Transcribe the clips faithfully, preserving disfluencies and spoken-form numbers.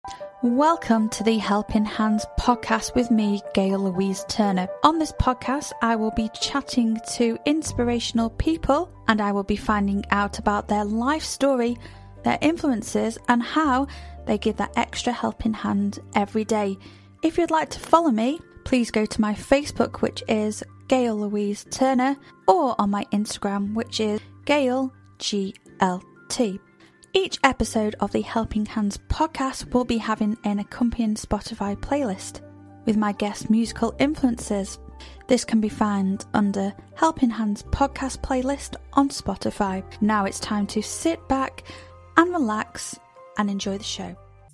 Welcome to the Helping Hands podcast with me, Gail Louise Turner. On this podcast, I will be chatting to inspirational people and I will be finding out about their life story, their influences, and how they give that extra helping hand every day. If you'd like to follow me, please go to my Facebook, which is Gail Louise Turner, or on my Instagram, which is Gail G L T. Each episode of the Helping Hands podcast will be having an accompanying Spotify playlist with my guest musical influences. This can be found under Helping Hands podcast playlist on Spotify. Now it's time to sit back and relax and enjoy the show.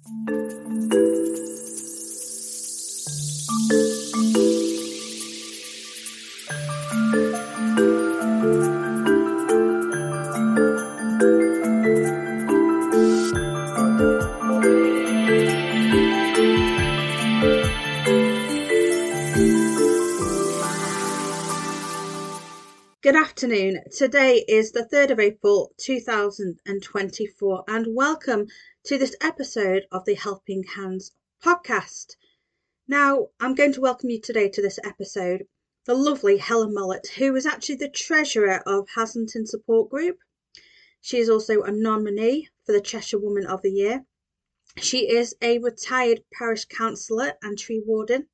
Good afternoon. Today is the third of April two thousand twenty-four and welcome to this episode of the Helping Hands podcast. Now, I'm going to welcome you today to this episode, the lovely Helen Mollett, who is actually the treasurer of Haslington Support Group. She is also a nominee for the Cheshire Woman of the Year. She is a retired parish councillor and tree warden,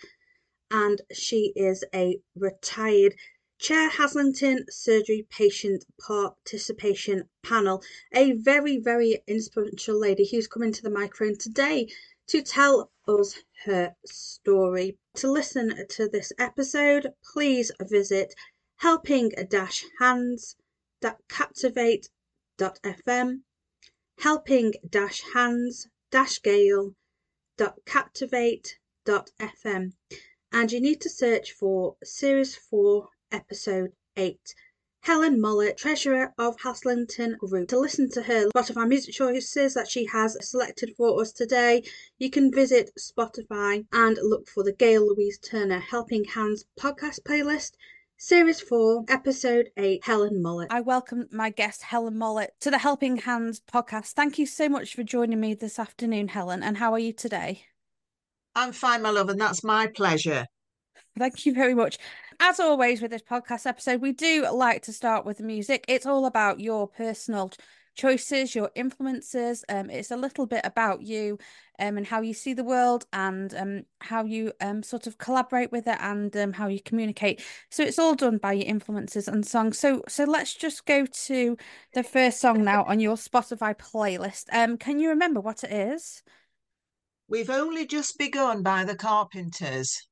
and she is a retired Chair Haslington Surgery Patient Participation Panel, a very, very inspirational lady who's come into the microphone today to tell us her story. To listen to this episode, please visit helping hands dot captivate dot f m, helping hands gale dot captivate dot f m, and you need to search for Series four Episode eight. Helen Mollett, Treasurer of Haslington Group. To listen to her Spotify music choices that she has selected for us today, you can visit Spotify and look for the Gail Louise Turner Helping Hands podcast playlist, Series four, Episode eight, Helen Mollett. I welcome my guest, Helen Mollett, to the Helping Hands podcast. Thank you so much for joining me this afternoon, Helen, and how are you today? I'm fine, my love, and that's my pleasure. Thank you very much. As always with this podcast episode, we do like to start with the music. It's all about your personal choices, your influences. Um, it's a little bit about you um, and how you see the world and um, how you um, sort of collaborate with it and um, how you communicate. So it's all done by your influences and songs. So so let's just go to the first song now on your Spotify playlist. Um, can you remember what it is? We've Only Just Begun by the Carpenters.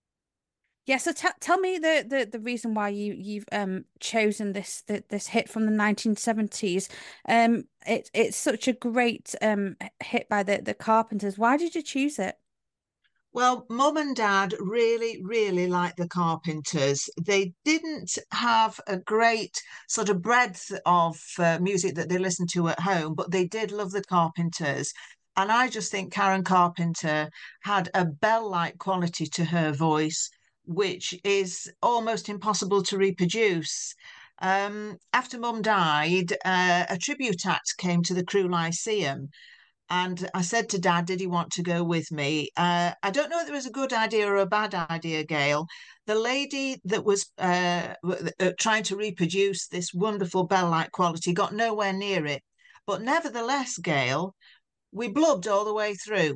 Yeah, so t- tell me the, the, the reason why you you've um chosen this the, this hit from the nineteen seventies. Um, it it's such a great um hit by the the Carpenters. Why did you choose it? Well, Mum and Dad really, really liked the Carpenters. They didn't have a great sort of breadth of uh, music that they listened to at home, but they did love the Carpenters. And I just think Karen Carpenter had a bell-like quality to her voice, which is almost impossible to reproduce. Um, after Mum died, uh, a tribute act came to the Crewe Lyceum. And I said to Dad, did he want to go with me? Uh, I don't know if it was a good idea or a bad idea, Gail. The lady that was uh, uh, trying to reproduce this wonderful bell-like quality got nowhere near it. But nevertheless, Gail, we blubbed all the way through.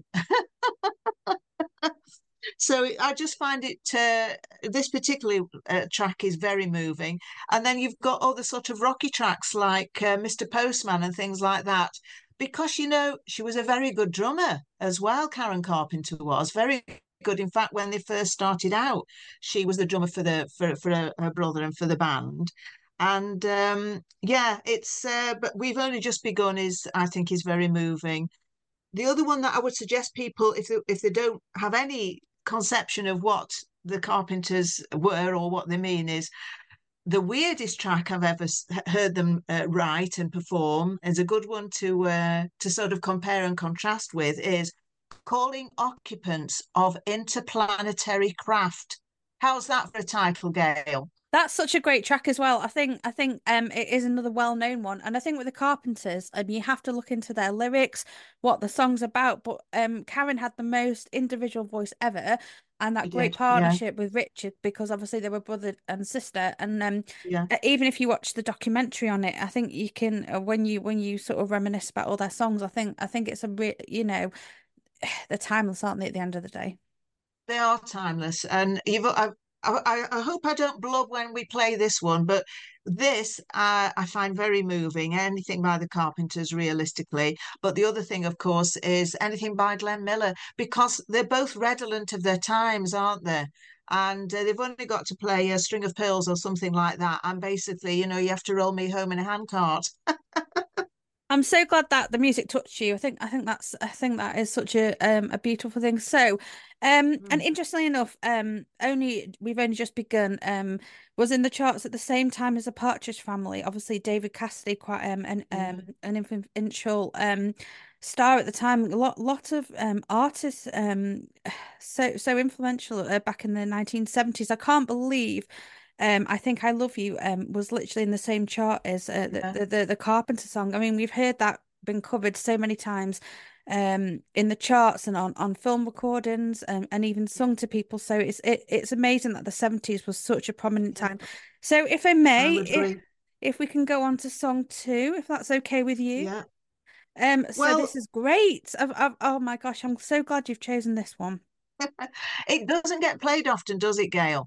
So I just find it, uh, this particular uh, track is very moving. And then you've got other sort of rocky tracks like uh, Mister Postman and things like that. Because, you know, she was a very good drummer as well, Karen Carpenter was. Very good. In fact, when they first started out, she was the drummer for the for, for her, her brother and for the band. And um, yeah, it's, uh, but We've Only Just Begun is, I think, is very moving. The other one that I would suggest people, if they, if they don't have any conception of what the Carpenters were or what they mean, is the weirdest track I've ever heard them uh, write and perform, is a good one to uh, to sort of compare and contrast with, is Calling Occupants of Interplanetary Craft. How's that for a title, Gail? That's such a great track as well. I think I think um it is another well-known one. And I think with the Carpenters, um, you have to look into their lyrics, what the song's about. But um Karen had the most individual voice ever and that He great did, yeah, partnership with Richard because obviously they were brother and sister. And um yeah. uh, even if you watch the documentary on it, I think you can uh, when you when you sort of reminisce about all their songs, I think I think it's a re you know, they're timeless, aren't they, at the end of the day? They are timeless, and you've. I, I, I hope I don't blub when we play this one, but this uh, I find very moving. Anything by the Carpenters, realistically, but the other thing, of course, is anything by Glenn Miller because they're both redolent of their times, aren't they? And uh, they've only got to play a string of pearls or something like that, and basically, you know, you have to roll me home in a handcart. I'm so glad that the music touched you. I think I think that's I think that is such a um a beautiful thing. So, um and Mm, interestingly enough, um only we've only just begun um was in the charts at the same time as the Partridge Family. Obviously, David Cassidy quite um an um yeah, an influential um star at the time. A lot lot of um artists um so so influential uh, back in the nineteen seventies. I can't believe. Um, I think "I Love You" um was literally in the same chart as uh, the, yeah, the the the Carpenter song. I mean, we've heard that been covered so many times um in the charts and on on film recordings um, and even yeah, sung to people. So it's it, it's amazing that the seventies was such a prominent yeah. time. So if I I may, would if agree. if we can go on to song two, if that's okay with you. Yeah. Um, so this Well, is great. I've, I've, oh my gosh, I'm so glad you've chosen this one. it doesn't get played often, does it, Gail?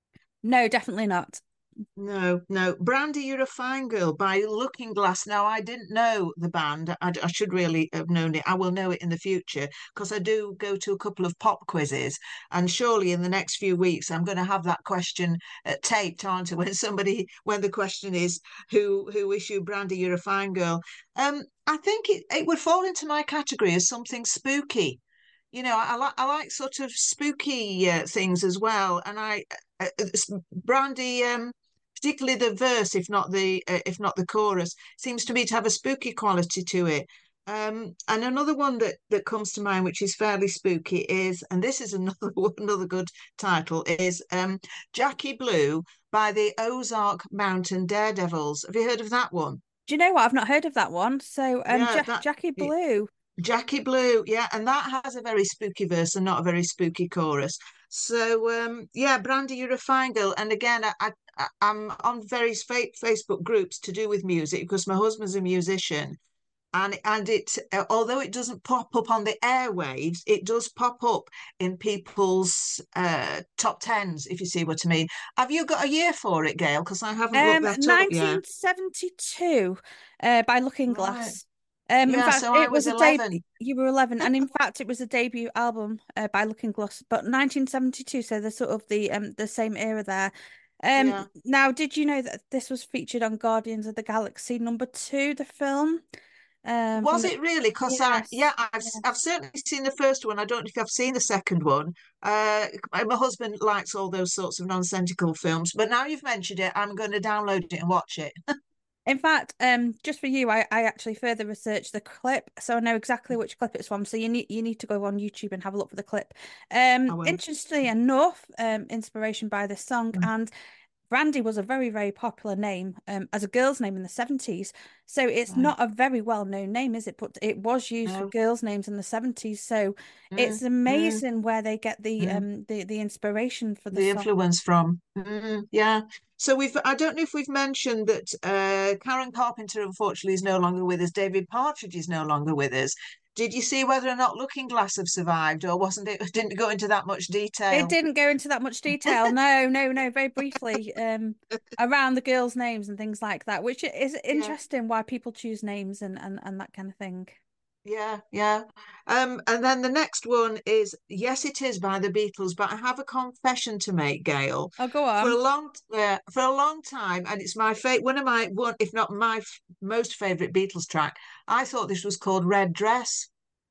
No, definitely not. No, no. Brandy, You're a Fine Girl by Looking Glass. Now, I didn't know the band. I, I should really have known it. I will know it in the future because I do go to a couple of pop quizzes. And surely in the next few weeks, I'm going to have that question uh, taped, aren't I? When somebody, when the question is, who who issued Brandy, You're a Fine Girl? Um, I think it, it would fall into my category as something spooky. You know, I, like I like sort of spooky uh, things as well. And I, uh, uh, Brandy, um, particularly the verse, if not the uh, if not the chorus, seems to me to have a spooky quality to it. Um, and another one that that comes to mind, which is fairly spooky, is, and this is another another good title, is um, Jackie Blue by the Ozark Mountain Daredevils. Have you heard of that one? Do you know what? I've not heard of that one. So um, Yeah, ja that. Jackie Blue. Jackie Blue, yeah, and that has a very spooky verse and not a very spooky chorus. So um, yeah, Brandy, You're a Fine Girl. And again, I, I I'm on various fa Facebook groups to do with music because my husband's a musician, and and it uh, although it doesn't pop up on the airwaves, it does pop up in people's uh, top tens, if you see what I mean. Have you got a year for it, Gail? Because I haven't looked Um, that up yet. nineteen seventy-two, uh, by Looking Right. Glass. Um, in Yeah, fact, so I it was was a day eleven. you were eleven, and in fact, it was a debut album uh, by Looking Glass, but nineteen seventy-two, so they're sort of the um the same era there. Um, Yeah. now, did you know that this was featured on Guardians of the Galaxy number two, the film? Um, from Was the it really? Because I, yeah, yes, I've yeah. I've certainly seen the first one. I don't think I've seen the second one. Uh, my my husband likes all those sorts of nonsensical films, but now you've mentioned it, I'm going to download it and watch it. In fact, um, just for you, I, I actually further researched the clip, so I know exactly which clip it's from. So you need you need to go on YouTube and have a look for the clip. Um, I will. interestingly enough, um, inspiration by this song, Mm. and Brandy was a very, very popular name um, as a girl's name in the seventies. So it's Right. not a very well-known name, is it? But it was used for No. girls' names in the seventies. So Mm, it's mm, amazing where they get the mm. um the, the inspiration for the The song. influence from. Mm, yeah. So we've, I don't know if we've mentioned that uh, Karen Carpenter, unfortunately, is no longer with us. David Partridge is no longer with us. Did you see whether or not Looking Glass have survived, or wasn't it? Didn't go into that much It detail. didn't go into that much detail. No, no, no, very briefly, um, around the girls' names and things like that, which is Yeah. interesting why people choose names and, and, and that kind of thing. Yeah, yeah. Um, and then the next one is Yes, It Is by the Beatles, but I have a confession to make, Gail. Oh, go For a on. long, uh, for a long time, and it's my favorite, one of my one, if not my f most favorite Beatles track. I thought this was called Red Dress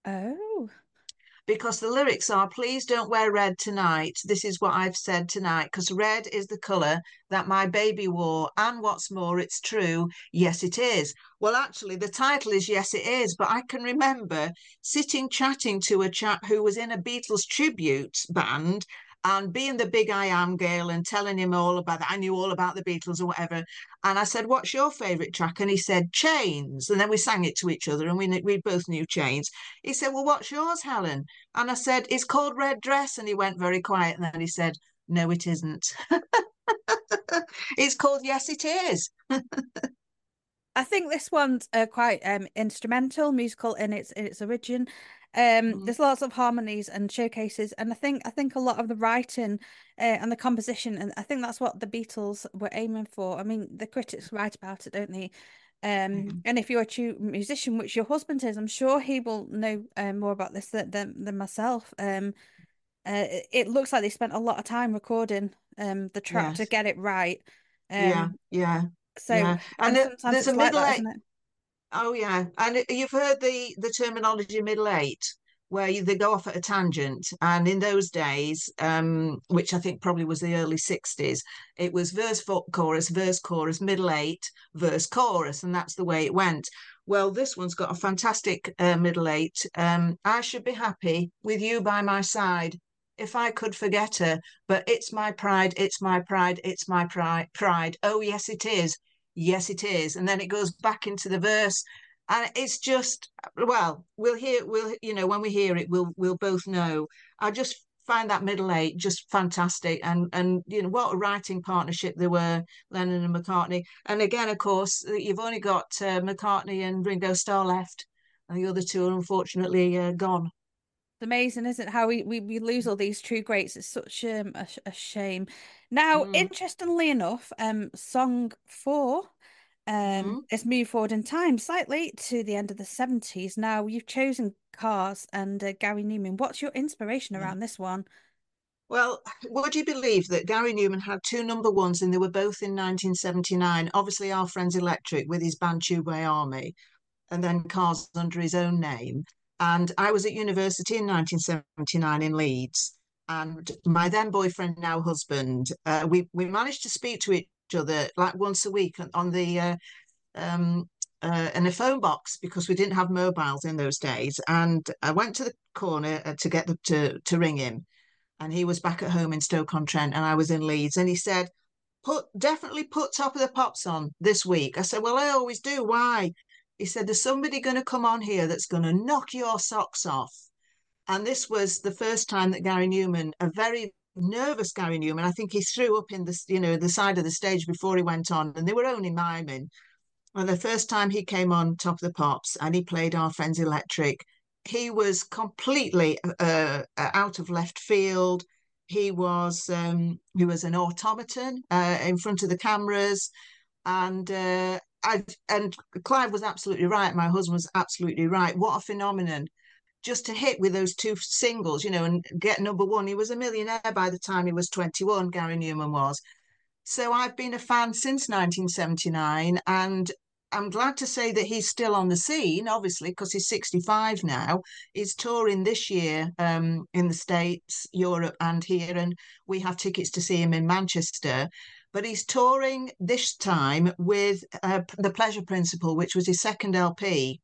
Oh, because the lyrics are, please don't wear red tonight. This is what I've said tonight, because red is the colour that my baby wore. And what's more, it's true. Yes, it is. Well, actually, the title is Yes, It Is, but I can remember sitting chatting to a chap who was in a Beatles tribute band. and being the big I am Gail and telling him all about that. I knew all about the Beatles or whatever. And I said, what's your favourite track? And he said, Chains. And then we sang it to each other and we, we both knew Chains. He said, well, what's yours, Helen? And I said, it's called Red Dress. And he went very quiet. And then he said, no, it isn't. It's called Yes, It Is. I think this one's uh, quite um, instrumental, musical in its in its origin. Um, mm. There's lots of harmonies and showcases, and I think I think a lot of the writing uh, and the composition, and I think that's what the Beatles were aiming for. I mean, the critics write about it, don't they? Um, mm. And if you're a true musician, which your husband is, I'm sure he will know uh, more about this than than, than myself. Um, uh, it looks like they spent a lot of time recording um the track yes. to get it right. Um, yeah, yeah. So yeah. and, and sometimes there's it's a like that, isn't it? Oh yeah, and you've heard the the terminology middle eight, where you, they go off at a tangent. And in those days, um, which I think probably was the early sixties, it was verse chorus, verse chorus, middle eight, verse chorus, and that's the way it went. Well, this one's got a fantastic uh, middle eight. Um, I should be happy with you by my side. If I could forget her, but it's my pride, it's my pride, it's my pride, pride. Oh, yes, it is. Yes, it is. And then it goes back into the verse. And it's just, well, we'll hear, we'll, you know, when we hear it, we'll, we'll both know. I just find that middle eight just fantastic. And, and, you know, what a writing partnership there were, Lennon and McCartney. And again, of course, you've only got uh, McCartney and Ringo Starr left. And the other two are unfortunately uh, gone. It's amazing, isn't it, how we, we, we lose all these true greats. It's such um, a, a shame. Now, mm. interestingly enough, um, song four um, mm. is moved forward in time slightly to the end of the seventies. Now, you've chosen Cars and uh, Gary Numan. What's your inspiration yeah. around this one? Well, would you believe that Gary Numan had two number ones and they were both in nineteen seventy-nine? Obviously, Our Friends Electric with his band Tubeway Army, and then Cars under his own name. And I was at university in nineteen seventy-nine in Leeds, and my then boyfriend, now husband, uh, we we managed to speak to each other like once a week on the uh, um, uh, in a phone box, because we didn't have mobiles in those days. And I went to the corner to get the, to to ring him, and he was back at home in Stoke-on-Trent, and I was in Leeds, and he said, "Put definitely put Top of the Pops on this week." I said, "Well, I always do. Why?" He said, there's somebody going to come on here that's going to knock your socks off. And this was the first time that Gary Numan, a very nervous Gary Numan, I think he threw up in the, you know, the side of the stage before he went on, and they were only miming. And the first time he came on Top of the Pops and he played Our Friends Electric, he was completely uh, out of left field. He was um, he was an automaton uh, in front of the cameras, and uh, I, and Clive was absolutely right. My husband was absolutely right. What a phenomenon. Just to hit with those two singles, you know, and get number one. He was a millionaire by the time he was twenty-one, Gary Numan was. So I've been a fan since nineteen seventy-nine, and I'm glad to say that he's still on the scene, obviously, because he's sixty-five now. He's touring this year um, in the States, Europe, and here, and we have tickets to see him in Manchester. But he's touring this time with uh, The Pleasure Principle, which was his second L P.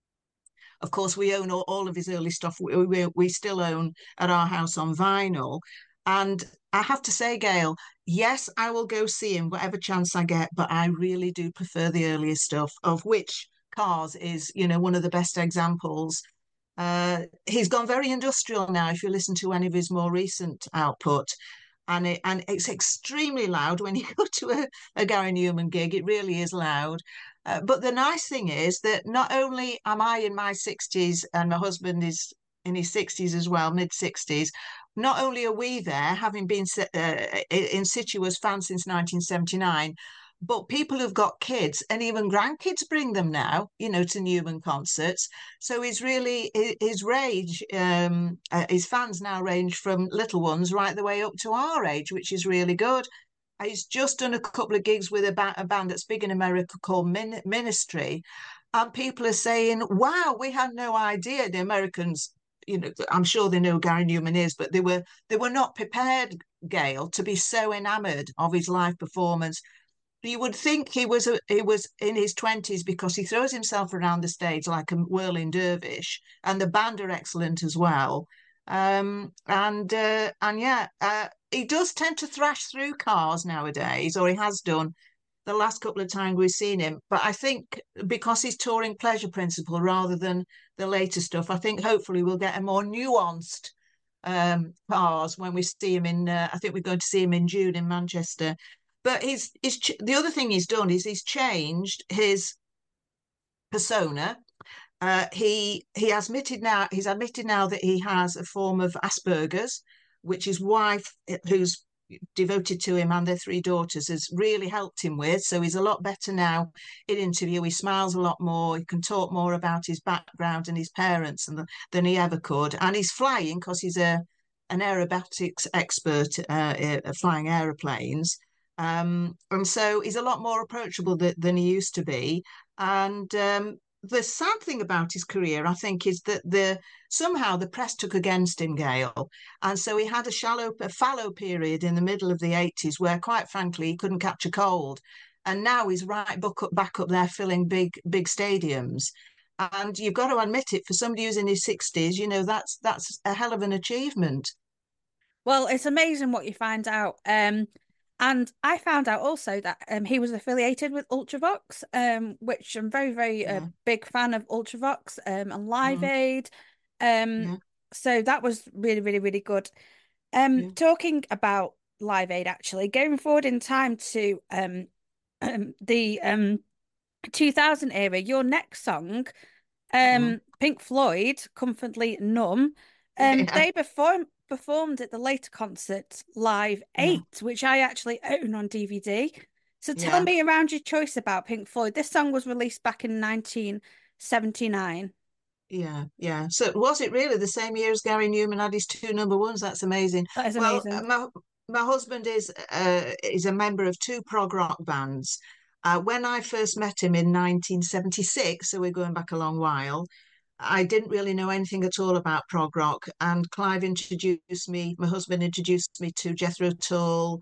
Of course, we own all, all of his early stuff. We, we, we still own at our house on vinyl. And I have to say, Gail, yes, I will go see him whatever chance I get, but I really do prefer the earlier stuff, of which Cars is, you know, one of the best examples. Uh, he's gone very industrial now, if you listen to any of his more recent output. And it and it's extremely loud when you go to a, a Gary Numan gig. It really is loud. Uh, but the nice thing is that not only am I in my sixties and my husband is in his sixties as well, mid sixties, not only are we there, having been uh, in situ as fans since nineteen seventy-nine, but people who've got kids and even grandkids bring them now, you know, to Numan concerts. So he's really, his range, um, uh, his fans now range from little ones right the way up to our age, which is really good. He's just done a couple of gigs with a, ba- a band that's big in America called Min- Ministry. And people are saying, wow, we had no idea. The Americans, you know, I'm sure they know who Gary Numan is, but they were they were not prepared, Gail, to be so enamoured of his live performance. You would think he was a, he was in his twenties, because he throws himself around the stage like a whirling dervish, and the band are excellent as well. Um, and uh, and yeah, uh, he does tend to thrash through cars nowadays, or he has done the last couple of times we've seen him. But I think because he's touring Pleasure Principle rather than the later stuff, I think hopefully we'll get a more nuanced um, cars when we see him in. Uh, I think we're going to see him in June in Manchester. But he's, he's the other thing he's done is he's changed his persona. Uh, he he has admitted now he's admitted now that he has a form of Asperger's, which his wife, who's devoted to him, and their three daughters, has really helped him with. So he's a lot better now in interview. He smiles a lot more. He can talk more about his background and his parents and the, than he ever could. And he's flying because he's a an aerobatics expert, uh, uh, flying aeroplanes. Um, and so he's a lot more approachable th- than he used to be. And um, the sad thing about his career, I think, is that the somehow the press took against him, Gail, and so he had a shallow, a fallow period in the middle of the eighties where, quite frankly, he couldn't catch a cold, and now he's right back up, back up there, filling big, big stadiums. And you've got to admit it, for somebody who's in his sixties, you know that's that's a hell of an achievement. Well, it's amazing what you find out. Um, and I found out also that um, he was affiliated with Ultravox, um, which I'm very, very uh, Yeah. big fan of Ultravox um, and Live Mm, Aid. Um, yeah. so that was really, really, really good. Um, Yeah. talking about Live Aid, actually, going forward in time to um, um the um two thousand era, your next song, Mm. um, Pink Floyd, Comfortably Numb, um, Yeah. they perform performed at the later concert Live Yeah. eight, which I actually own on D V D. So tell Yeah. me around your choice about Pink Floyd. This song was released back in nineteen seventy-nine. Yeah, yeah. So was it really the same year as Gary Newman had his two number ones? That's amazing. That is Well, uh, amazing. my my husband is uh, is a member of two prog rock bands. Uh, when I first met him in nineteen seventy-six, so we're going back a long while, I didn't really know anything at all about prog rock. And Clive introduced me, my husband introduced me to Jethro Tull,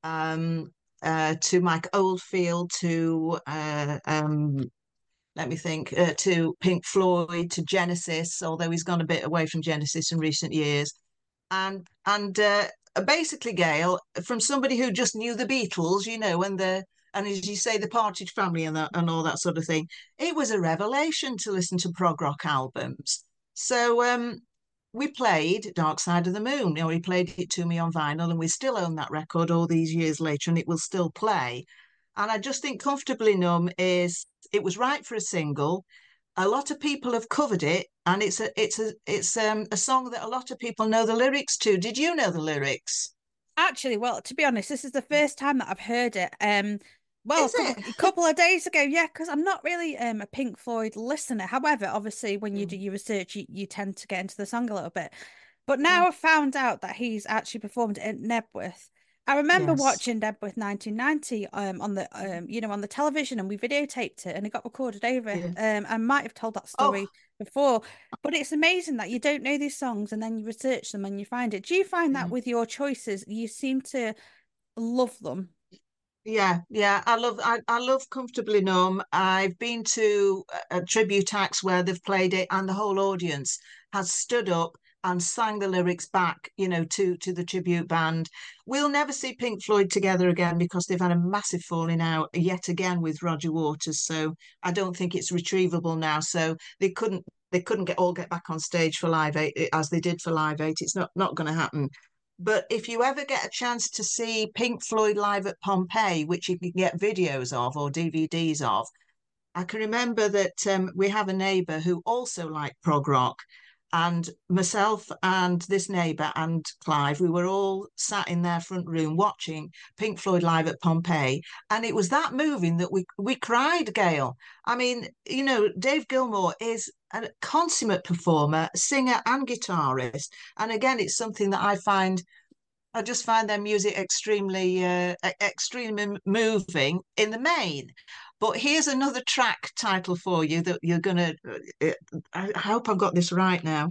um, uh, to Mike Oldfield, to uh, um, let me think, uh, to Pink Floyd, to Genesis, although he's gone a bit away from Genesis in recent years. And and uh, basically, Gail, from somebody who just knew the Beatles, you know, and the and as you say, the Partridge Family and that and all that sort of thing, it was a revelation to listen to prog rock albums. So um, we played Dark Side of the Moon, or he played it to me on vinyl, and we still own that record all these years later, and it will still play. And I just think Comfortably Numb is it was right for a single. A lot of people have covered it, and it's a it's a it's um, a song that a lot of people know the lyrics to. Did you know the lyrics? Actually, well, to be honest, this is the first time that I've heard it. Um, well, a Is couple it? a couple of days ago, yeah, because I'm not really um a Pink Floyd listener. However, obviously, when you do Mm, your research, you, you tend to get into the song a little bit. But yeah. now I've found out that he's actually performed at Nebworth. I remember Yes. watching Nebworth nineteen ninety um on the um you know on the television, and we videotaped it and it got recorded over. Yeah. Um, I might have told that Oh, story before, but it's amazing that you don't know these songs and then you research them and you find it. Do you find that yeah. with your choices, you seem to love them? Yeah, yeah, I love I, I love Comfortably Numb. I've been to a, a tribute acts where they've played it, and the whole audience has stood up and sang the lyrics back, you know, to to the tribute band. We'll never see Pink Floyd together again because they've had a massive falling out yet again with Roger Waters. So I don't think it's retrievable now. So they couldn't they couldn't get all get back on stage for Live Eight as they did for Live Eight. It's not not going to happen. But if you ever get a chance to see Pink Floyd live at Pompeii, which you can get videos of or D V Ds of, I can remember that um, we have a neighbour who also liked prog rock. And myself and this neighbour and Clive, we were all sat in their front room watching Pink Floyd live at Pompeii. And it was that moving that we, we cried, Gail. I mean, you know, Dave Gilmour is a consummate performer, singer, and guitarist. And again, it's something that I find I just find their music extremely, uh, e- extremely moving in the main. But here's another track title for you that you're gonna. Uh, I hope I've got this right now.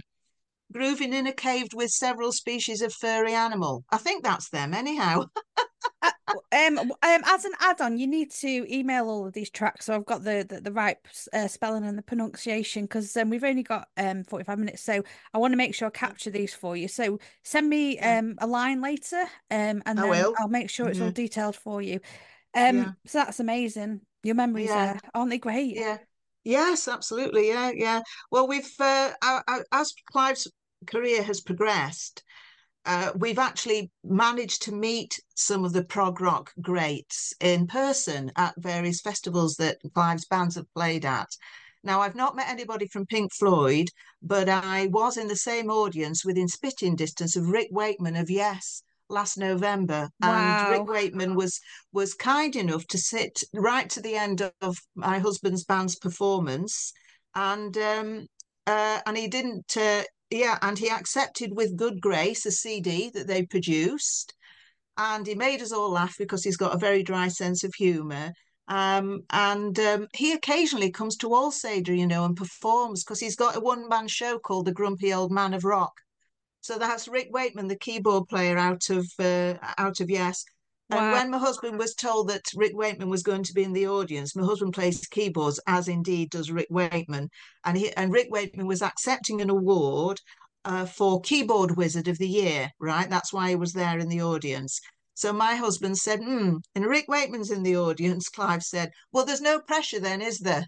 Grooving in a cave with several species of furry animal. I think that's them, anyhow. Um, um, as an add-on, you need to email all of these tracks. So I've got the the, the right uh, spelling and the pronunciation because um, we've only got um forty-five minutes. So I want to make sure I capture these for you. So send me Yeah, um a line later, um, and I then will. I'll make sure it's all Hmm. detailed for you. Um, Yeah, so that's amazing. Your memories yeah, there, aren't they great? yeah. Yes, absolutely. Yeah, yeah. Well, we've uh, our, our, as Clive's career has progressed, uh, we've actually managed to meet some of the prog rock greats in person at various festivals that Clive's bands have played at. Now, I've not met anybody from Pink Floyd, but I was in the same audience within spitting distance of Rick Wakeman of Yes last November, and Rick Wow. Wakeman was was kind enough to sit right to the end of my husband's band's performance, and um, uh, and he didn't uh, yeah, and he accepted with good grace a C D that they produced. And he made us all laugh because he's got a very dry sense of humour. Um, and um, he occasionally comes to Alsager, you know, and performs because he's got a one man show called The Grumpy Old Man of Rock. So that's Rick Wakeman, the keyboard player out of uh, out of Yes. And Wow. when my husband was told that Rick Wakeman was going to be in the audience, my husband plays keyboards, as indeed does Rick Wakeman. And he and Rick Wakeman was accepting an award uh, for Keyboard Wizard of the Year, right? That's why he was there in the audience. So my husband said, hmm, and Rick Wakeman's in the audience. Clive said, well, there's no pressure then, is there?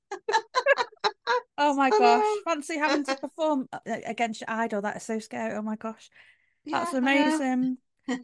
Oh my I gosh. Fancy know. having to perform uh, against your idol. That is so scary. Oh my gosh. That's Yeah, I know. amazing.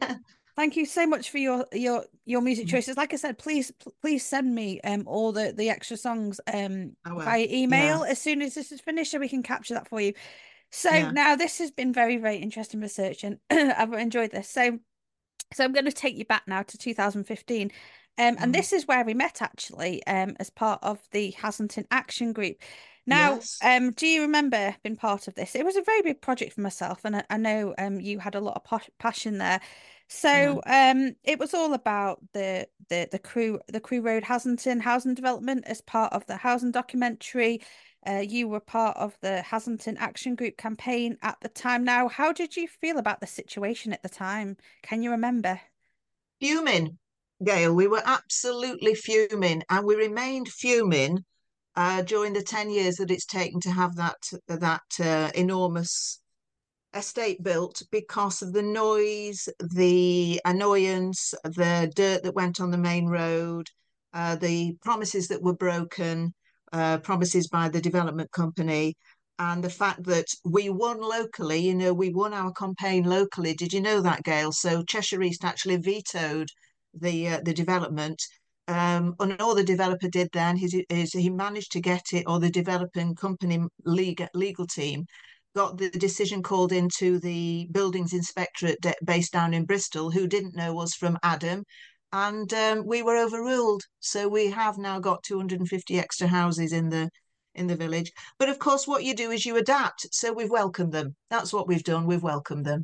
Thank you so much for your your your music choices. Like I said, please pl- please send me um all the the extra songs um I will. via Yeah, email as soon as this is finished so we can capture that for you. So yeah. now this has been very, very interesting research and I've enjoyed this. So so I'm going to take you back now to two thousand fifteen. Um, and Mm. this is where we met actually, um, as part of the Haslington Action Group. Now, Yes. um, do you remember being part of this? It was a very big project for myself, and I, I know um you had a lot of pas passion there. Yeah. So um, it was all about the the the crew the Crew Road Haslington housing development as part of the housing documentary. Uh, you were part of the Haslington Action Group campaign at the time. Now, how did you feel about the situation at the time? Can you remember? Fuming, Gail. We were absolutely fuming, and we remained fuming uh, during the ten years that it's taken to have that that uh, enormous estate built because of the noise, the annoyance, the dirt that went on the main road, uh, the promises that were broken, uh, promises by the development company, and the fact that we won locally. You know, we won our campaign locally. Did you know that, Gail? So Cheshire East actually vetoed the uh, the development. Um, and all the developer did then is, is he managed to get it, or the developing company legal, legal team got the decision called into the buildings inspectorate based down in Bristol, who didn't know us from Adam. And um, we were overruled. So we have now got two hundred fifty extra houses in the in the village. But of course, what you do is you adapt. So we've welcomed them. That's what we've done. We've welcomed them.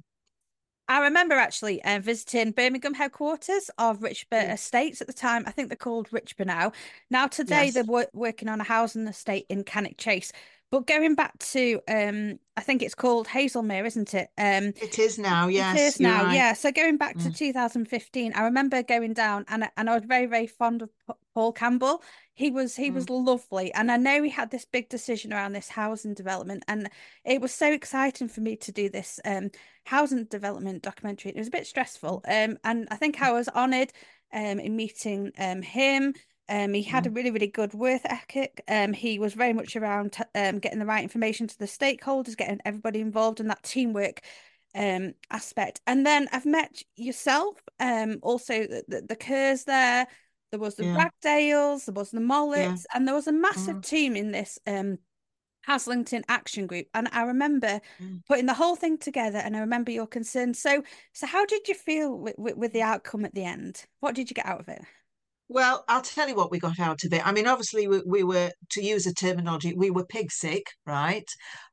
I remember actually uh, visiting Birmingham headquarters of Richborough Yeah. Estates at the time. I think they're called Richborough now. Now today they're Yes, wor working on a housing estate in Cannock Chase. But going back to um, I think it's called Hazelmere, isn't it? Um, it is now. it Yes, is you're now, right. yeah. So going back to Mm, two thousand fifteen, I remember going down and and I was very, very fond of P- Paul Campbell. He was he mm, was lovely, and I know he had this big decision around this housing development, and it was so exciting for me to do this um housing development documentary. It was a bit stressful, um, and I think I was honoured um in meeting um him. Um, he had a mm, really, really good work ethic. Um, he was very much around t um, getting the right information to the stakeholders, getting everybody involved, and that teamwork um aspect. And then I've met yourself, um, also the, the, the Kerrs there. There was the yeah, Ragdales, there was the yeah. Mollets, and there was a massive Mm, team in this um Haslington Action Group. And I remember mm. putting the whole thing together, and I remember your concerns. So, so how did you feel with, with, with the outcome at the end? What did you get out of it? Well, I'll tell you what we got out of it. I mean, obviously, we, we were, to use a terminology, we were pig sick, right?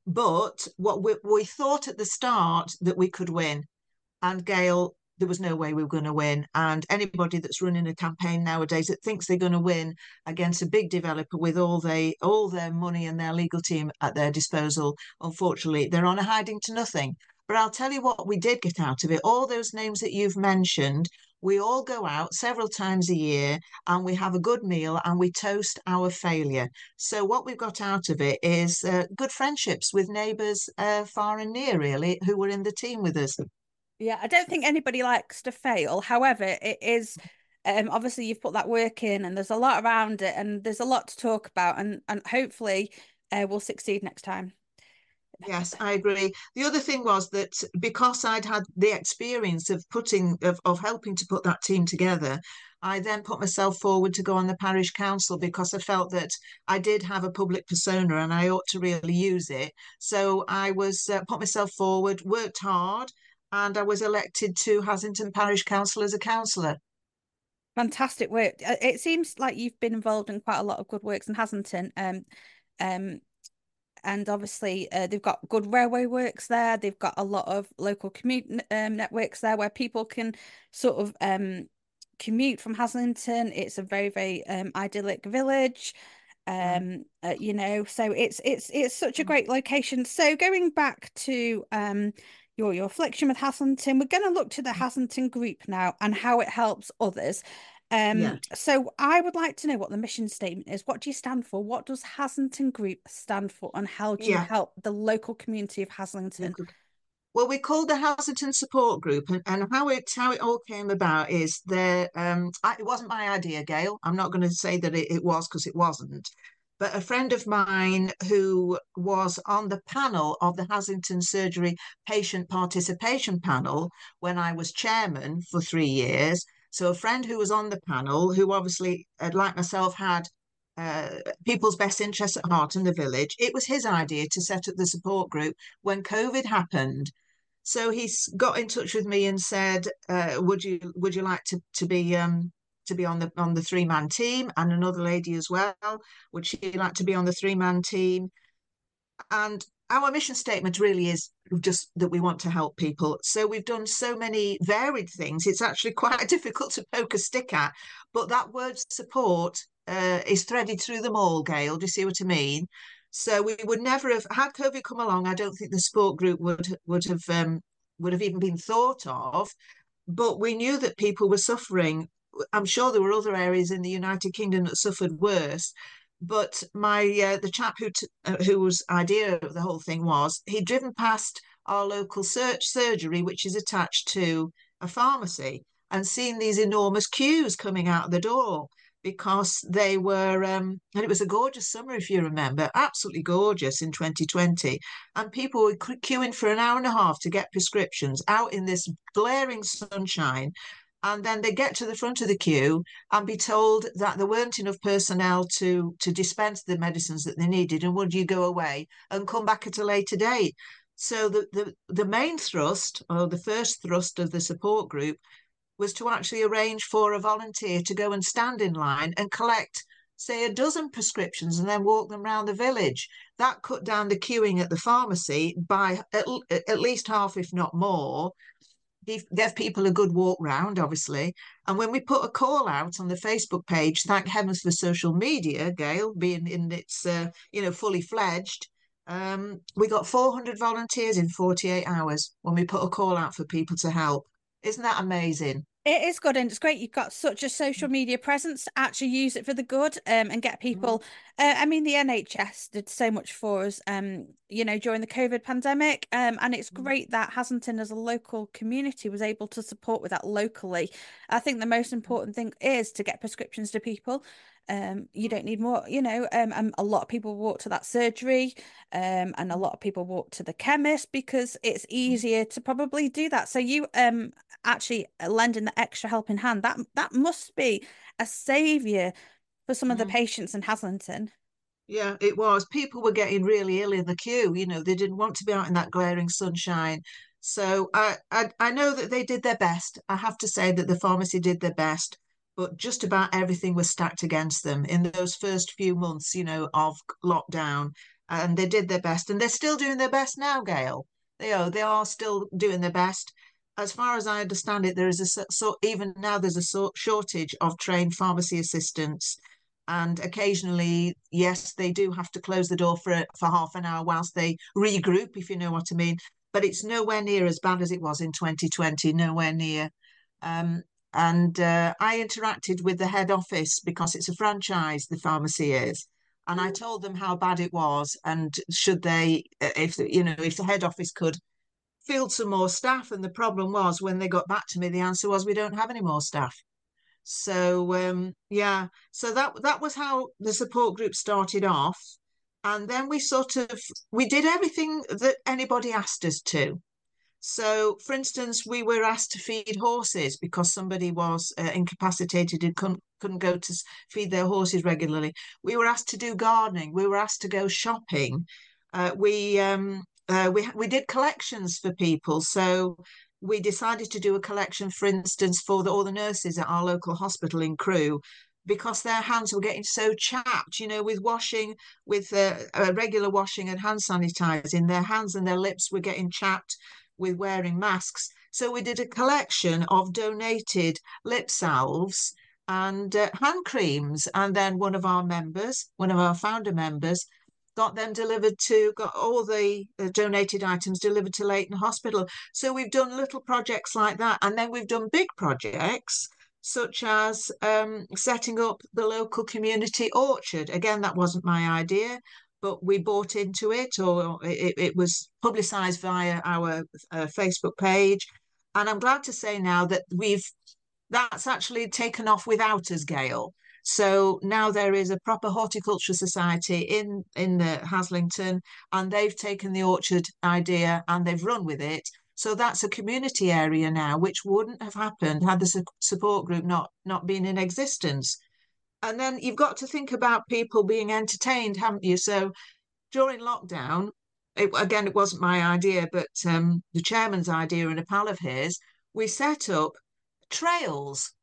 But what we, we thought at the start that we could win. And Gail, there was no way we were going to win. And anybody that's running a campaign nowadays that thinks they're going to win against a big developer with all they all their money and their legal team at their disposal, unfortunately, they're on a hiding to nothing. But I'll tell you what we did get out of it. All those names that you've mentioned, We all go out several times a year and we have a good meal and we toast our failure. So what we've got out of it is uh, good friendships with neighbours uh, far and near, really, who were in the team with us. Yeah, I don't think anybody likes to fail. However, it is um obviously you've put that work in and there's a lot around it and there's a lot to talk about and and hopefully uh, we'll succeed next time. Yes, I agree. The other thing was that because I'd had the experience of putting of, of helping to put that team together, I then put myself forward to go on the parish council because I felt that I did have a public persona and I ought to really use it. So I was uh, put myself forward, worked hard, and I was elected to Haslington Parish Council as a councillor. Fantastic work. Uh, It seems like you've been involved in quite a lot of good works in Haslington. Um, um, and obviously uh, they've got good railway works there. They've got a lot of local commute um, networks there where people can sort of um, commute from Haslington. It's a very, very um, idyllic village. Mm. Um, uh, you know, so it's it's it's such a great location. So going back to um your your affliction with Haslington, we're going to look to the Haslington group now and how it helps others. Yeah, Um, so I would like to know what the mission statement is. What do you stand for? What does Haslington Group stand for, and how do you yeah. help the local community of Haslington? Local Well, we called the Haslington Support Group, and, and how it how it all came about is there. Um, I, it wasn't my idea, Gail. I'm not going to say that it, it was because it wasn't. But a friend of mine who was on the panel of the Haslington Surgery Patient Participation Panel when I was chairman for three years. So a friend who was on the panel, who obviously, uh, like myself, had uh, people's best interests at heart in the village. It was his idea to set up the support group when COVID happened. So he's got in touch with me and said, uh, "Would you would you like to to be um to be on the on the three man team?" And another lady as well. Would she like to be on the three man team? And our mission statement really is just that we want to help people. So we've done so many varied things. It's actually quite difficult to poke a stick at. But that word support uh, is threaded through them all, Gail. Do you see what I mean? So we would never have had COVID come along. I don't think the support group would would have um, would have even been thought of. But we knew that people were suffering. I'm sure there were other areas in the United Kingdom that suffered worse. But my uh, the chap who t- uh, whose idea of the whole thing was he'd driven past our local search surgery, which is attached to a pharmacy, and seen these enormous queues coming out the door because they were um, and it was a gorgeous summer, if you remember, absolutely gorgeous in twenty twenty, and people were queuing for an hour and a half to get prescriptions out in this glaring sunshine, and then they get to the front of the queue and be told that there weren't enough personnel to to dispense the medicines that they needed, and would you go away and come back at a later date. So the the, the main thrust, or the first thrust of the support group, was to actually arrange for a volunteer to go and stand in line and collect, say, a dozen prescriptions and then walk them around the village. That cut down the queuing at the pharmacy by at, at least half, if not more. Give, give people a good walk round, obviously. And when we put a call out on the Facebook page, thank heavens for social media, Gail, being in its, uh, you know, fully fledged, um, we got four hundred volunteers in forty-eight hours when we put a call out for people to help. Isn't that amazing? It is good and it's great. You've got such a social media presence to actually use it for the good um, and get Mm, people. Uh, I mean, the N H S did so much for us, um, you know, during the COVID pandemic. Um, and it's mm, great that Haslington, as a local community, was able to support with that locally. I think the most important thing is to get prescriptions to people. Um, you don't need more, you know, um, and a lot of people walk to that surgery, um, and a lot of people walk to the chemist because it's mm. easier to probably do that. So you um actually lending the extra helping hand, that that must be a savior for some of the Mm. patients in Haslington. Yeah, it was. People were getting really ill in the queue. You know, they didn't want to be out in that glaring sunshine. So I, I, I know that they did their best. I have to say that the pharmacy did their best, but just about everything was stacked against them in those first few months, you know, of lockdown. And they did their best, and they're still doing their best now, Gail. They are, they are still doing their best. As far as I understand it, there is a so so even now there's a so shortage of trained pharmacy assistants, and occasionally, yes, they do have to close the door for for half an hour whilst they regroup, if you know what I mean. But it's nowhere near as bad as it was in twenty twenty. Nowhere near. Um, And uh, I interacted with the head office because it's a franchise, the pharmacy is. And I told them how bad it was, and should they, uh, if you know, if the head office could field some more staff. And the problem was, when they got back to me, the answer was, we don't have any more staff. So um, yeah, so that that was how the support group started off. And then we sort of we did everything that anybody asked us to. So, for instance, we were asked to feed horses because somebody was uh, incapacitated and couldn't, couldn't go to feed their horses regularly. We were asked to do gardening. We were asked to go shopping. Uh, we um, uh, we we did collections for people. So we decided to do a collection, for instance, for the, all the nurses at our local hospital in Crewe, because their hands were getting so chapped, you know, with washing, with uh, uh, regular washing and hand sanitizing, their hands and their lips were getting chapped with wearing masks. So we did a collection of donated lip salves and uh, hand creams. And then one of our members, one of our founder members, got them delivered to, got all the uh, donated items delivered to Leighton Hospital. So we've done little projects like that. And then we've done big projects, such as um, setting up the local community orchard. Again, that wasn't my idea, but we bought into it, or it, it was publicised via our uh, Facebook page. And I'm glad to say now that we've that's actually taken off without us, Gail. So now there is a proper horticulture society in in the Haslington, and they've taken the orchard idea and they've run with it. So that's a community area now, which wouldn't have happened had the su support group not not been in existence. And then you've got to think about people being entertained, haven't you? So during lockdown, it, again, it wasn't my idea, but um, the chairman's idea and a pal of his, we set up trails.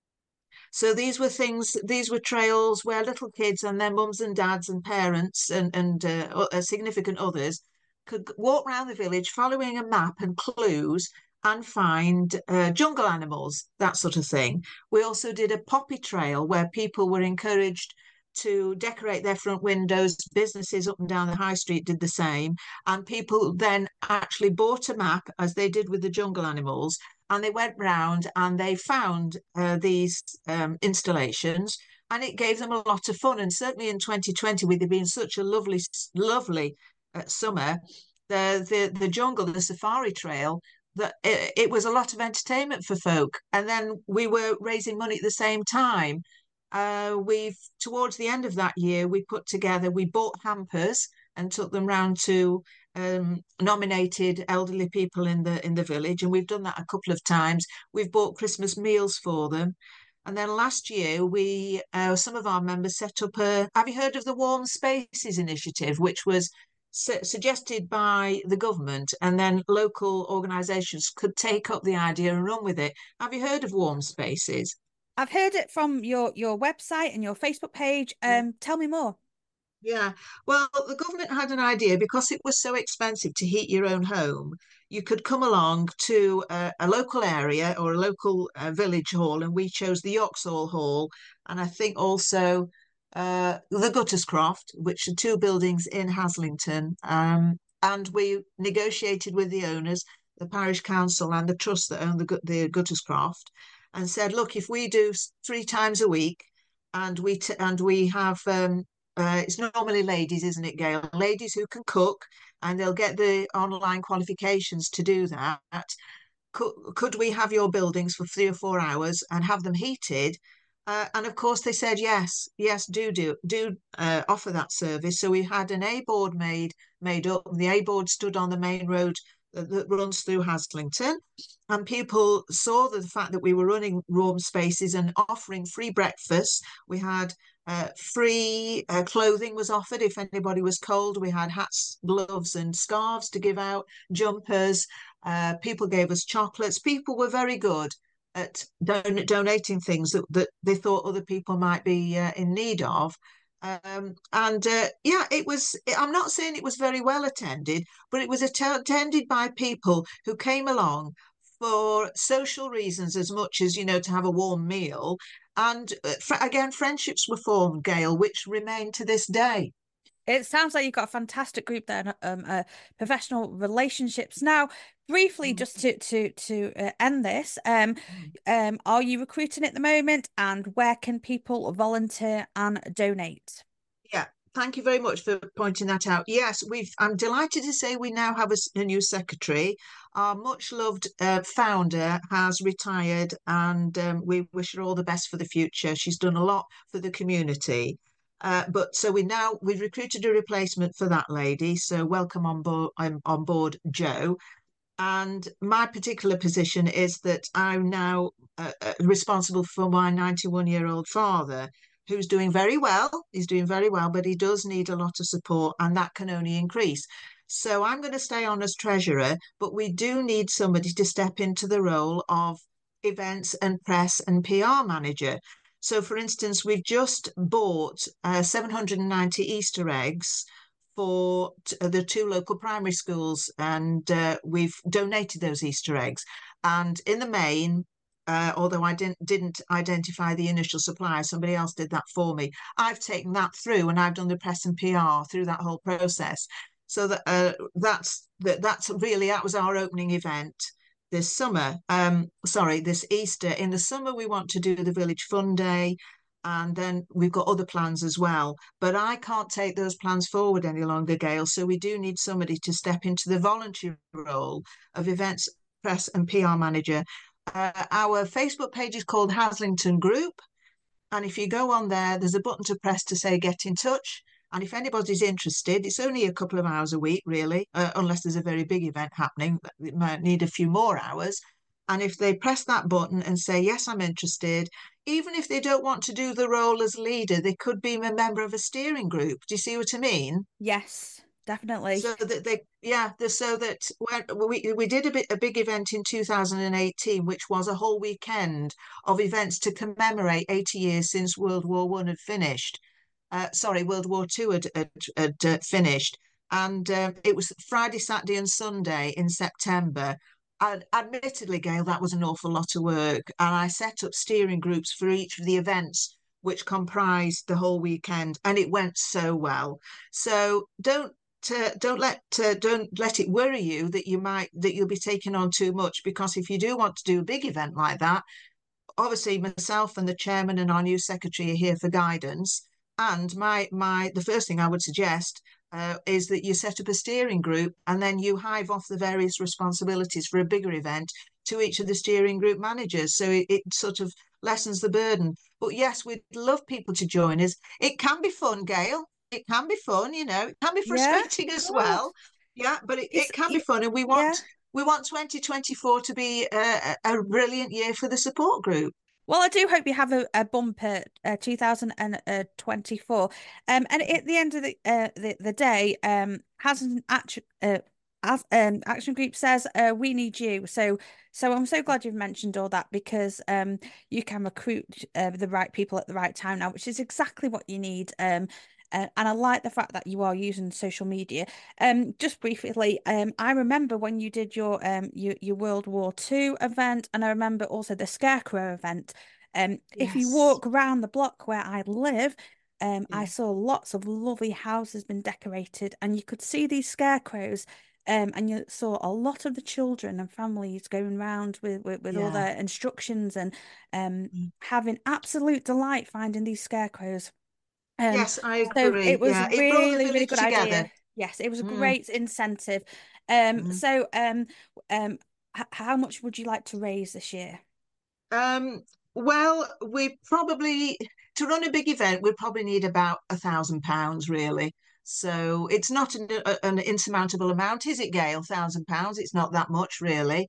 So these were things, these were trails where little kids and their mums and dads and parents and, and uh, significant others could walk around the village following a map and clues and find uh, jungle animals, that sort of thing. We also did a poppy trail where people were encouraged to decorate their front windows. Businesses up and down the high street did the same. And people then actually bought a map, as they did with the jungle animals, and they went round and they found uh, these um, installations, and it gave them a lot of fun. And certainly in twenty twenty, with it being such a lovely, lovely uh, summer, the, the, the jungle, the safari trail, that it, it was a lot of entertainment for folk. And then we were raising money at the same time. Uh, we've towards the end of that year, we put together, we bought hampers and took them round to um, nominated elderly people in the in the village, and we've done that a couple of times. We've bought Christmas meals for them. And then last year, we uh, some of our members set up a. Have you heard of the Warm Spaces initiative, which was su suggested by the government, and then local organisations could take up the idea and run with it? Have you heard of Warm Spaces? I've heard it from your your website and your Facebook page. Um, tell me more. Yeah, well, the government had an idea because it was so expensive to heat your own home. You could come along to a, a local area or a local uh, village hall, and we chose the Yoxall Hall, and I think also uh, the Gutterscroft, which are two buildings in Haslington. Um, and we negotiated with the owners, the parish council and the trust that own the, the Gutterscroft, and said, look, if we do three times a week, and we t and we have um, uh, it's normally ladies, isn't it, Gail? Ladies who can cook, and they'll get the online qualifications to do that. Could, could we have your buildings for three or four hours and have them heated? Uh, and of course, they said yes, yes, do do do uh, offer that service. So we had an A board made made up. The A board stood on the main road that, that runs through Haslington, and people saw the fact that we were running Warm Spaces and offering free breakfast. We had uh, free uh, clothing was offered if anybody was cold. We had hats, gloves, and scarves to give out, jumpers. Uh, people gave us chocolates. People were very good at don donating things that, that they thought other people might be uh, in need of. Um, and uh, yeah, it was, I'm not saying it was very well attended, but it was attended by people who came along for social reasons as much as, you know, to have a warm meal. And uh, again, friendships were formed, Gail, which remain to this day. It sounds like you've got a fantastic group there, um, uh, professional relationships. Now, briefly, Mm, just to to to uh, end this, um, mm. um, are you recruiting at the moment, and where can people volunteer and donate? Yeah, thank you very much for pointing that out. Yes, we've. I'm delighted to say we now have a, s- a new secretary. Our much loved uh, founder has retired, and um, we wish her all the best for the future. She's done a lot for the community. Uh, but so we now we've recruited a replacement for that lady. So welcome on board. I'm on board, Joe. And my particular position is that I'm now uh, uh, responsible for my ninety-one year old father, who's doing very well. He's doing very well, but he does need a lot of support, and that can only increase. So I'm going to stay on as treasurer, but we do need somebody to step into the role of events and press and P R manager. So, for instance, we've just bought uh, seven hundred ninety Easter eggs for t- uh, the two local primary schools, and uh, we've donated those Easter eggs. And in the main, uh, although I didn't didn't identify the initial supplier, somebody else did that for me. I've taken that through, and I've done the press and P R through that whole process. So that uh, that's that that's really that was our opening event this summer. Um, sorry, this Easter. In the summer, we want to do the Village Fun Day, and then we've got other plans as well. But I can't take those plans forward any longer, Gail. So we do need somebody to step into the voluntary role of events, press, and P R manager. Uh, our Facebook page is called Haslington Group. And if you go on there, there's a button to press to say get in touch. And if anybody's interested, it's only a couple of hours a week, really, uh, unless there's a very big event happening. It might need a few more hours. And if they press that button and say, yes, I'm interested, even if they don't want to do the role as leader, they could be a member of a steering group. Do you see what I mean? Yes, definitely. So that they, yeah, the, so that when we we did a bit a big event in two thousand eighteen, which was a whole weekend of events to commemorate eighty years since World War One had finished. Uh, sorry, World War Two had had, had uh, finished, and um, it was Friday, Saturday, and Sunday in September. And admittedly, Gail, that was an awful lot of work, and I set up steering groups for each of the events, which comprised the whole weekend, and it went so well. So don't uh, don't let uh, don't let it worry you that you might that you'll be taking on too much, because if you do want to do a big event like that, obviously myself and the chairman and our new secretary are here for guidance. And my my the first thing I would suggest uh, is that you set up a steering group, and then you hive off the various responsibilities for a bigger event to each of the steering group managers. So it, it sort of lessens the burden. But yes, we'd love people to join us. It can be fun, Gail. It can be fun, you know. It can be Yeah. frustrating as Oh, well. Yeah, but it, it's it can be it, fun, and we want yeah. we want twenty twenty-four to be a, a brilliant year for the support group. Well, I do hope you have a, a bumper uh, two thousand twenty-four. Um, and at the end of the uh, the, the day, um, has an action uh, as um action group says, uh, we need you. So so I'm so glad you've mentioned all that, because um you can recruit uh, the right people at the right time now, which is exactly what you need. Um, uh, and I like the fact that you are using social media. Um, just briefly, um, I remember when you did your um your, your World War Two event, and I remember also the Scarecrow event. Um, if you Yes. walk around the block where I live, um, I Yeah. saw lots of lovely houses been decorated, and you could see these scarecrows. Um, and you saw a lot of the children and families going around with, with, with all Yeah. their instructions, and um, Mm. having absolute delight finding these scarecrows. Um, Yes, I so it agree. was Yeah. It brought the really, really village good together. idea. Yes, it was a Mm. great incentive. Um, Mm. so um, um, h- how much would you like to raise this year? Um, well, we probably to run a big event, we probably need about a thousand pounds, really. So it's not an, a- an insurmountable amount, is it, Gail? Thousand pounds? It's not that much, really.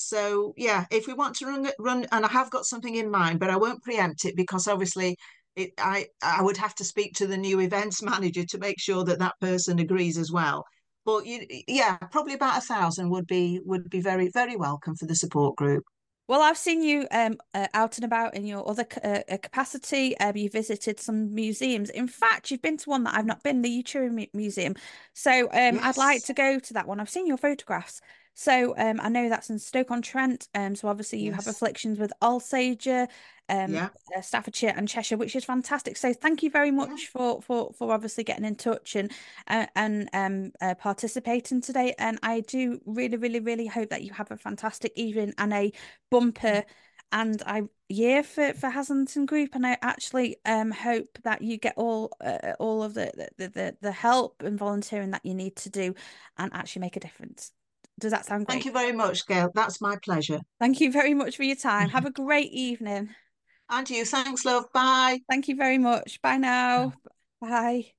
So yeah, if we want to run run, and I have got something in mind, but I won't preempt it because obviously it, I I would have to speak to the new events manager to make sure that that person agrees as well. But you, yeah, probably about a thousand would be would be very very welcome for the support group. Well, I've seen you um uh, out and about in your other c- uh, uh, capacity. Um, you visited some museums. In fact, you've been to one that I've not been, the Uchury Mu- Museum. So um, I'd like Yes. to go to that one. I've seen your photographs. So um, I know that's in Stoke-on-Trent. Um, so obviously you have Yes. afflictions with Alsager, um, Yeah. uh, Staffordshire and Cheshire, which is fantastic. So thank you very Yeah. much for for for obviously getting in touch and uh, and um uh, participating today. And I do really, really, really hope that you have a fantastic evening and a bumper and I year for for Haslington Group. And I actually um hope that you get all uh, all of the, the the the help and volunteering that you need to do and actually make a difference. Does that sound Thank great? you very much, Gail. That's my pleasure. Thank you very much for your time. Have a great evening. And you. Thanks, love. Bye. Thank you very much. Bye now. Bye.